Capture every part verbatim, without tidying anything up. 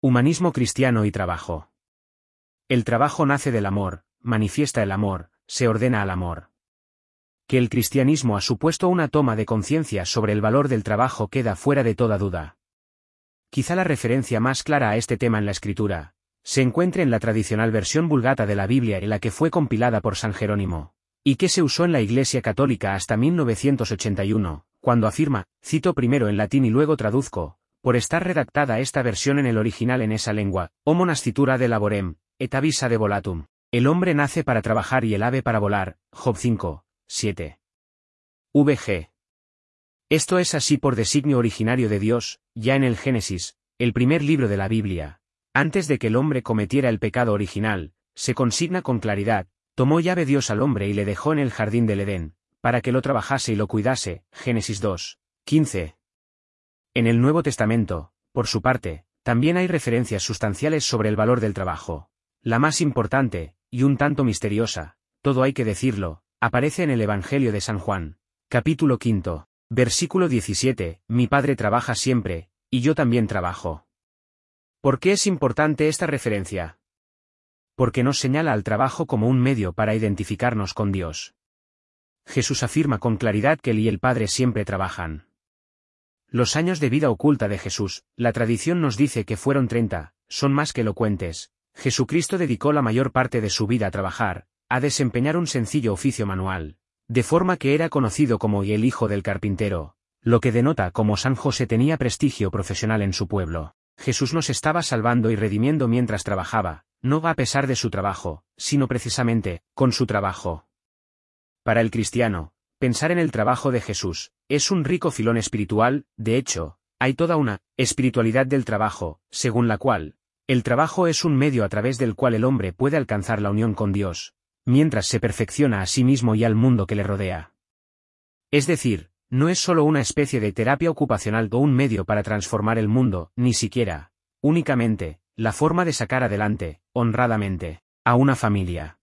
Humanismo cristiano y trabajo. El trabajo nace del amor, manifiesta el amor, se ordena al amor. Que el cristianismo ha supuesto una toma de conciencia sobre el valor del trabajo queda fuera de toda duda. Quizá la referencia más clara a este tema en la Escritura se encuentre en la tradicional versión Vulgata de la Biblia, en la que fue compilada por San Jerónimo, y que se usó en la Iglesia Católica hasta mil novecientos ochenta y uno, cuando afirma, cito primero en latín y luego traduzco, por estar redactada esta versión en el original en esa lengua, homo nascitura de laborem, et avis de volatum. El hombre nace para trabajar y el ave para volar, Job cinco, siete. vg. Esto es así por designio originario de Dios, ya en el Génesis, el primer libro de la Biblia. Antes de que el hombre cometiera el pecado original, se consigna con claridad, tomó Yahvé Dios al hombre y le dejó en el jardín del Edén, para que lo trabajase y lo cuidase, Génesis dos, quince. En el Nuevo Testamento, por su parte, también hay referencias sustanciales sobre el valor del trabajo. La más importante, y un tanto misteriosa, todo hay que decirlo, aparece en el Evangelio de San Juan, capítulo quinto, versículo diecisiete, mi Padre trabaja siempre, y yo también trabajo. ¿Por qué es importante esta referencia? Porque nos señala al trabajo como un medio para identificarnos con Dios. Jesús afirma con claridad que Él y el Padre siempre trabajan. Los años de vida oculta de Jesús, la tradición nos dice que fueron treinta, son más que elocuentes. Jesucristo dedicó la mayor parte de su vida a trabajar, a desempeñar un sencillo oficio manual, de forma que era conocido como el hijo del carpintero, lo que denota cómo San José tenía prestigio profesional en su pueblo. Jesús nos estaba salvando y redimiendo mientras trabajaba, no a pesar de su trabajo, sino precisamente, con su trabajo. Para el cristiano, pensar en el trabajo de Jesús es un rico filón espiritual. De hecho, hay toda una espiritualidad del trabajo, según la cual, el trabajo es un medio a través del cual el hombre puede alcanzar la unión con Dios, mientras se perfecciona a sí mismo y al mundo que le rodea. Es decir, no es solo una especie de terapia ocupacional o un medio para transformar el mundo, ni siquiera, únicamente, la forma de sacar adelante, honradamente, a una familia.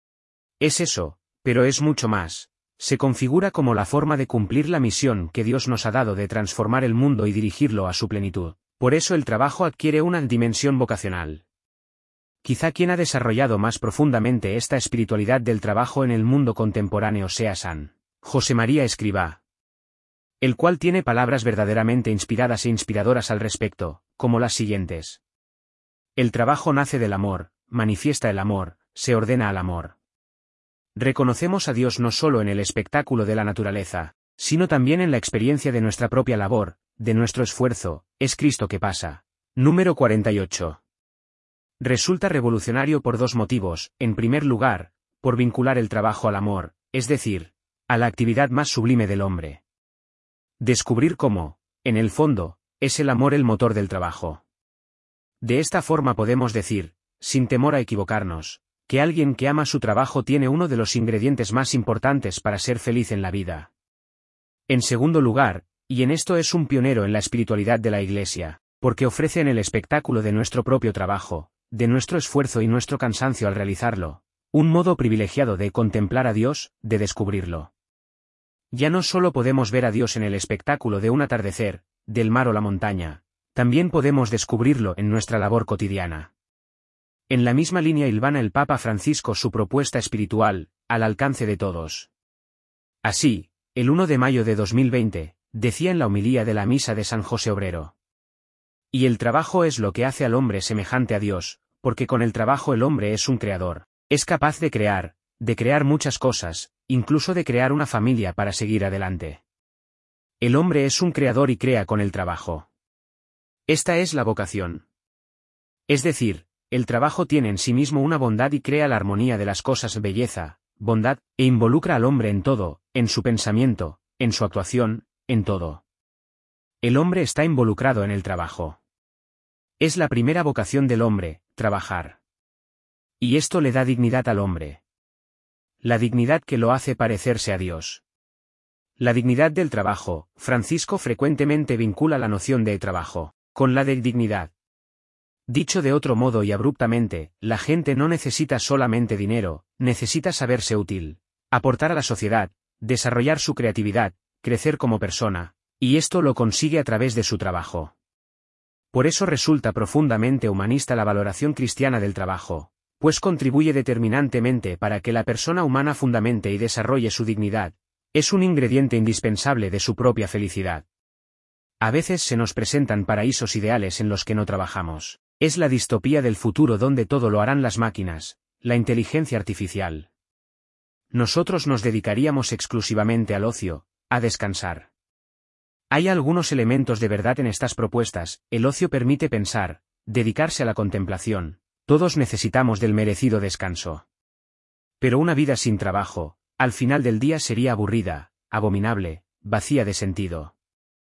Es eso, pero es mucho más. Se configura como la forma de cumplir la misión que Dios nos ha dado de transformar el mundo y dirigirlo a su plenitud. Por eso el trabajo adquiere una dimensión vocacional. Quizá quien ha desarrollado más profundamente esta espiritualidad del trabajo en el mundo contemporáneo sea San José María Escrivá, el cual tiene palabras verdaderamente inspiradas e inspiradoras al respecto, como las siguientes. El trabajo nace del amor, manifiesta el amor, se ordena al amor. Reconocemos a Dios no solo en el espectáculo de la naturaleza, sino también en la experiencia de nuestra propia labor, de nuestro esfuerzo, es Cristo que pasa. Número cuarenta y ocho. Resulta revolucionario por dos motivos. En primer lugar, por vincular el trabajo al amor, es decir, a la actividad más sublime del hombre. Descubrir cómo, en el fondo, es el amor el motor del trabajo. De esta forma podemos decir, sin temor a equivocarnos, que alguien que ama su trabajo tiene uno de los ingredientes más importantes para ser feliz en la vida. En segundo lugar, y en esto es un pionero en la espiritualidad de la Iglesia, porque ofrece en el espectáculo de nuestro propio trabajo, de nuestro esfuerzo y nuestro cansancio al realizarlo, un modo privilegiado de contemplar a Dios, de descubrirlo. Ya no solo podemos ver a Dios en el espectáculo de un atardecer, del mar o la montaña, también podemos descubrirlo en nuestra labor cotidiana. En la misma línea hilvana el Papa Francisco su propuesta espiritual, al alcance de todos. Así, el primero de mayo de dos mil veinte, decía en la homilía de la misa de San José Obrero. Y el trabajo es lo que hace al hombre semejante a Dios, porque con el trabajo el hombre es un creador, es capaz de crear, de crear muchas cosas, incluso de crear una familia para seguir adelante. El hombre es un creador y crea con el trabajo. Esta es la vocación. Es decir, el trabajo tiene en sí mismo una bondad y crea la armonía de las cosas, belleza, bondad, e involucra al hombre en todo, en su pensamiento, en su actuación, en todo. El hombre está involucrado en el trabajo. Es la primera vocación del hombre, trabajar. Y esto le da dignidad al hombre. La dignidad que lo hace parecerse a Dios. La dignidad del trabajo, Francisco frecuentemente vincula la noción de trabajo con la de dignidad. Dicho de otro modo y abruptamente, la gente no necesita solamente dinero, necesita saberse útil, aportar a la sociedad, desarrollar su creatividad, crecer como persona, y esto lo consigue a través de su trabajo. Por eso resulta profundamente humanista la valoración cristiana del trabajo, pues contribuye determinantemente para que la persona humana fundamente y desarrolle su dignidad, es un ingrediente indispensable de su propia felicidad. A veces se nos presentan paraísos ideales en los que no trabajamos. Es la distopía del futuro donde todo lo harán las máquinas, la inteligencia artificial. Nosotros nos dedicaríamos exclusivamente al ocio, a descansar. Hay algunos elementos de verdad en estas propuestas. El ocio permite pensar, dedicarse a la contemplación. Todos necesitamos del merecido descanso. Pero una vida sin trabajo, al final del día sería aburrida, abominable, vacía de sentido.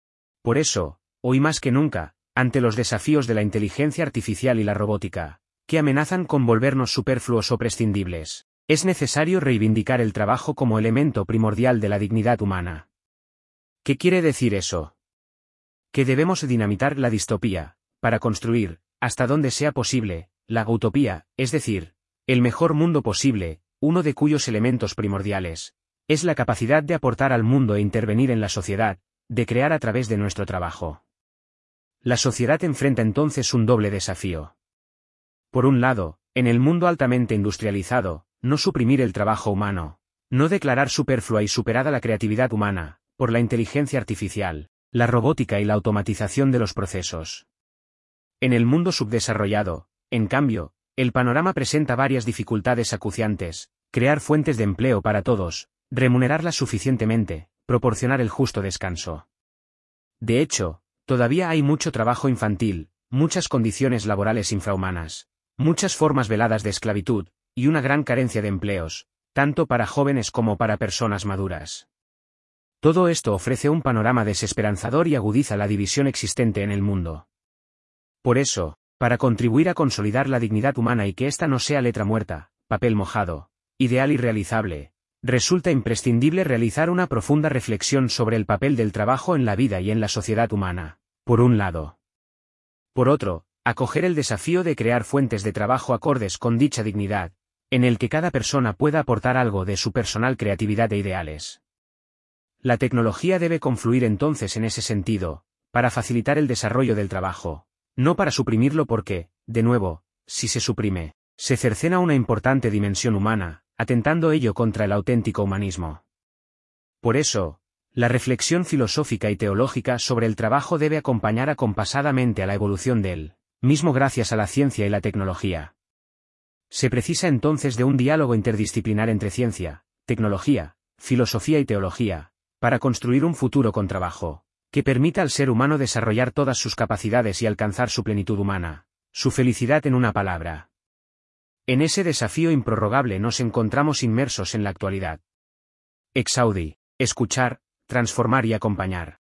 Por eso, hoy más que nunca, ante los desafíos de la inteligencia artificial y la robótica, que amenazan con volvernos superfluos o prescindibles, es necesario reivindicar el trabajo como elemento primordial de la dignidad humana. ¿Qué quiere decir eso? Que debemos dinamitar la distopía, para construir, hasta donde sea posible, la utopía, es decir, el mejor mundo posible, uno de cuyos elementos primordiales es la capacidad de aportar al mundo e intervenir en la sociedad, de crear a través de nuestro trabajo. La sociedad enfrenta entonces un doble desafío. Por un lado, en el mundo altamente industrializado, no suprimir el trabajo humano, no declarar superflua y superada la creatividad humana, por la inteligencia artificial, la robótica y la automatización de los procesos. En el mundo subdesarrollado, en cambio, el panorama presenta varias dificultades acuciantes: crear fuentes de empleo para todos, remunerarlas suficientemente, proporcionar el justo descanso. De hecho, todavía hay mucho trabajo infantil, muchas condiciones laborales infrahumanas, muchas formas veladas de esclavitud, y una gran carencia de empleos, tanto para jóvenes como para personas maduras. Todo esto ofrece un panorama desesperanzador y agudiza la división existente en el mundo. Por eso, para contribuir a consolidar la dignidad humana y que ésta no sea letra muerta, papel mojado, ideal y realizable, resulta imprescindible realizar una profunda reflexión sobre el papel del trabajo en la vida y en la sociedad humana, por un lado. Por otro, acoger el desafío de crear fuentes de trabajo acordes con dicha dignidad, en el que cada persona pueda aportar algo de su personal creatividad e ideales. La tecnología debe confluir entonces en ese sentido, para facilitar el desarrollo del trabajo, no para suprimirlo porque, de nuevo, si se suprime, se cercena una importante dimensión humana, atentando ello contra el auténtico humanismo. Por eso, la reflexión filosófica y teológica sobre el trabajo debe acompañar acompasadamente a la evolución de él, mismo gracias a la ciencia y la tecnología. Se precisa entonces de un diálogo interdisciplinar entre ciencia, tecnología, filosofía y teología, para construir un futuro con trabajo, que permita al ser humano desarrollar todas sus capacidades y alcanzar su plenitud humana, su felicidad en una palabra. En ese desafío improrrogable nos encontramos inmersos en la actualidad. Ex Audi, escuchar, transformar y acompañar.